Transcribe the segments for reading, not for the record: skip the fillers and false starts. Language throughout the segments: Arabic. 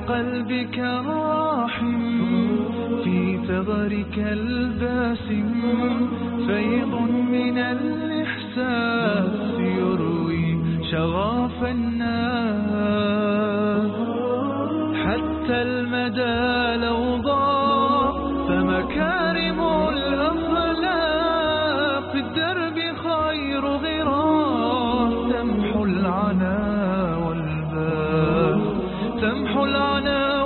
قلبك راحم في ثغرك الباسم فيض من الإحساس يروي شغاف الناس حتى المدى لو ضاق فمكارم الأخلاق في الدرب خير غراس تمحو العنا والباس تمحو العنا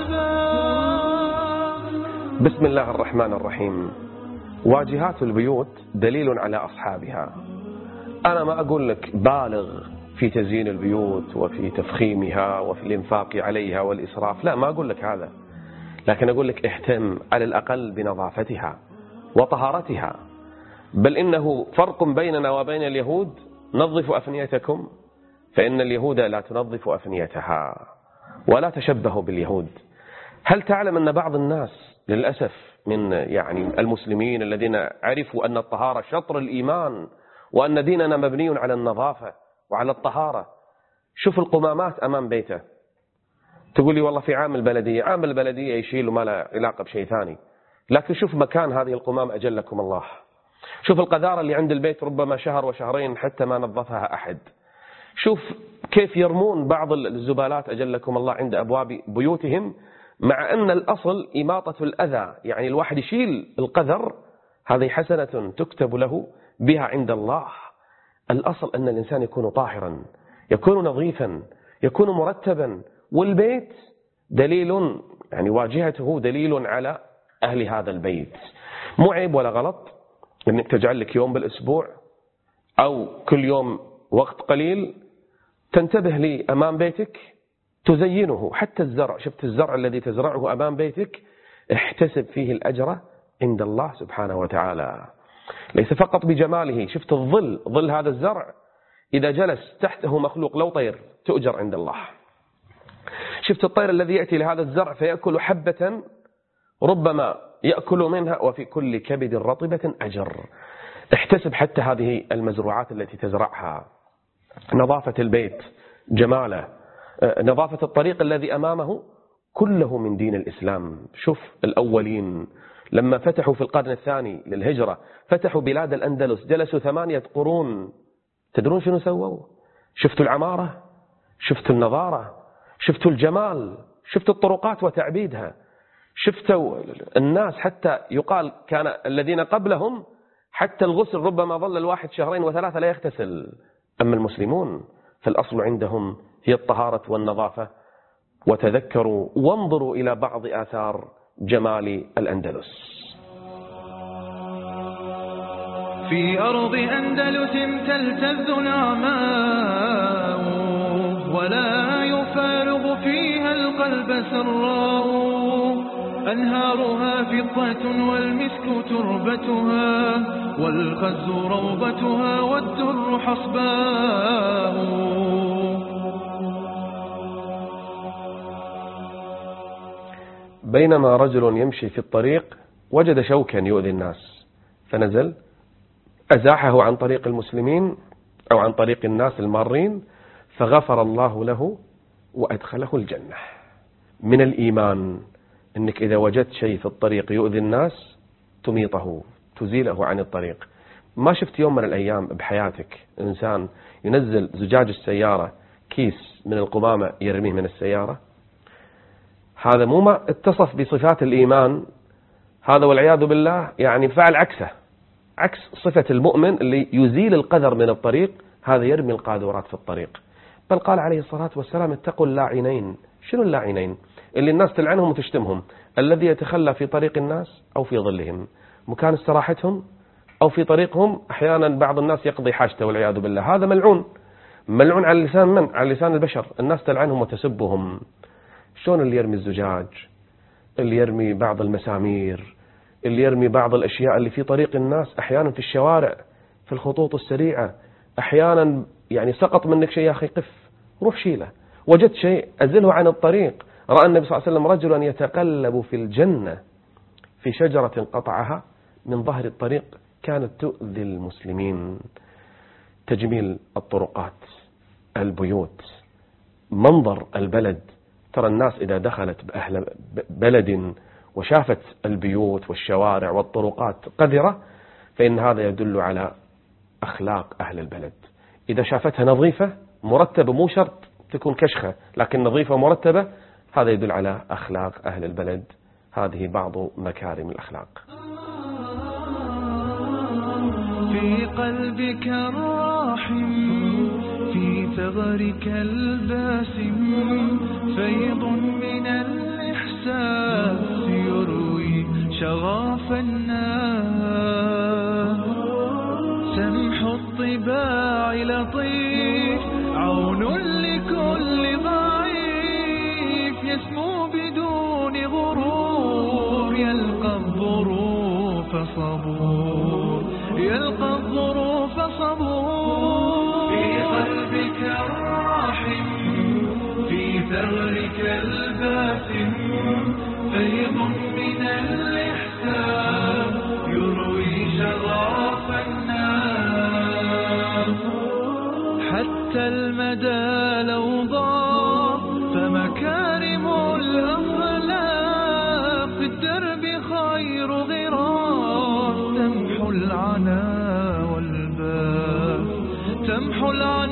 والباس. بسم الله الرحمن الرحيم. واجهات البيوت دليل على أصحابها. أنا ما أقول لك بالغ في تزيين البيوت وفي تفخيمها وفي الإنفاق عليها والإسراف، لا، ما أقول لك هذا، لكن أقول لك اهتم على الأقل بنظافتها وطهارتها. بل إنه فرق بيننا وبين اليهود، نظفوا أفنيتكم فإن اليهود لا تنظف أفنيتها، ولا تشبهوا باليهود. هل تعلم أن بعض الناس للأسف من المسلمين الذين عرفوا أن الطهارة شطر الإيمان وأن ديننا مبني على النظافة وعلى الطهارة، شوف القمامات أمام بيته، تقول لي والله في عامل بلدية يشيل وما له علاقة بشيء ثاني، لكن شوف مكان هذه القمام أجلكم الله، شوف القذارة اللي عند البيت ربما شهر وشهرين حتى ما نظفها أحد، شوف كيف يرمون بعض الزبالات أجلكم الله عند أبواب بيوتهم، مع أن الأصل إماطة الأذى، يعني الواحد يشيل القذر، هذه حسنة تكتب له بها عند الله. الأصل أن الإنسان يكون طاهرا، يكون نظيفا، يكون مرتبا، والبيت دليل، واجهته دليل على أهل هذا البيت. مو عيب ولا غلط أنك تجعل لك يوم بالأسبوع أو كل يوم وقت قليل تنتبه لي أمام بيتك تزينه. حتى الزرع، شفت الزرع الذي تزرعه أمام بيتك احتسب فيه الأجر عند الله سبحانه وتعالى، ليس فقط بجماله. شفت الظل، ظل هذا الزرع إذا جلس تحته مخلوق لو طير تؤجر عند الله. شفت الطير الذي يأتي لهذا الزرع فيأكل حبة ربما يأكل منها وفي كل كبد رطبة أجر. احتسب حتى هذه المزروعات التي تزرعها. نظافة البيت، جماله، نظافة الطريق الذي أمامه، كله من دين الإسلام. شوف الأولين لما فتحوا في القرن الثاني للهجرة، فتحوا بلاد الأندلس، جلسوا 8 قرون، تدرون شنو سووا؟ شفتوا العمارة، شفتوا النظارة، شفتوا الجمال، شفتوا الطرقات وتعبيدها، شفتوا الناس، حتى يقال كان الذين قبلهم حتى الغسل ربما ظل الواحد 2 و3 لا يغتسل. أما المسلمون فالأصل عندهم هي الطهارة والنظافة. وتذكروا وانظروا إلى بعض آثار جمال الأندلس. في أرض أندلس تلتذ نعماء ولا يفارغ فيها القلب سراء، أنهارها فضة والمسك تربتها والخز روضتها والدر حصباء. بينما رجل يمشي في الطريق وجد شوكا يؤذي الناس فنزل أزاحه عن طريق المسلمين أو عن طريق الناس المارين، فغفر الله له وأدخله الجنة. من الإيمان أنك إذا وجدت شيء في الطريق يؤذي الناس تميطه، تزيله عن الطريق. ما شفت يوم من الأيام بحياتك إنسان ينزل زجاج السيارة كيس من القمامة يرميه من السيارة؟ هذا مو ما اتصف بصفات الإيمان، هذا والعياذ بالله فعل عكسه، عكس صفة المؤمن اللي يزيل القذر من الطريق، هذا يرمي القاذورات في الطريق. بل قال عليه الصلاة والسلام اتقوا اللاعنين. شنو اللاعنين؟ اللي الناس تلعنهم وتشتمهم، الذي يتخلى في طريق الناس أو في ظلهم، مكان استراحتهم أو في طريقهم. أحيانا بعض الناس يقضي حاجته والعياذ بالله، هذا ملعون، ملعون على لسان من؟ على لسان البشر، الناس تلعنهم وتسبهم. شلون اللي يرمي الزجاج، اللي يرمي بعض المسامير، اللي يرمي بعض الأشياء اللي في طريق الناس، أحيانا في الشوارع، في الخطوط السريعة، أحيانا سقط منك شيء، يا أخي قف، روح شيله. وجدت شيء أزله عن الطريق. رأى النبي صلى الله عليه وسلم رجلا يتقلب في الجنة في شجرة قطعها من ظهر الطريق كانت تؤذي المسلمين. تجميل الطرقات، البيوت، منظر البلد، ترى الناس إذا دخلت بأهل بلد وشافت البيوت والشوارع والطرقات قذرة فإن هذا يدل على أخلاق أهل البلد. إذا شافتها نظيفة مرتبة، مو شرط تكون كشخة لكن نظيفة ومرتبة، هذا يدل على أخلاق أهل البلد. هذه بعض مكارم الأخلاق. في قلبك الراحم، في ثغرك الباسم، فيض من الإحساس يروي شغاف الناس. سمح الطباع لطيف، عون لكل ضعيف، يسمو بدون غرور، يلقى الظروف صبور، يلقى الظروف صبور. في قلبك الراحم، في ثغرك الباسم، فيض من الإحسان يروي شغاف الناس. حتى المدى لو ضاق فمكارم الأخلاق، في الدرب خير غراس، تمحو العنا والباس، تمحو العنا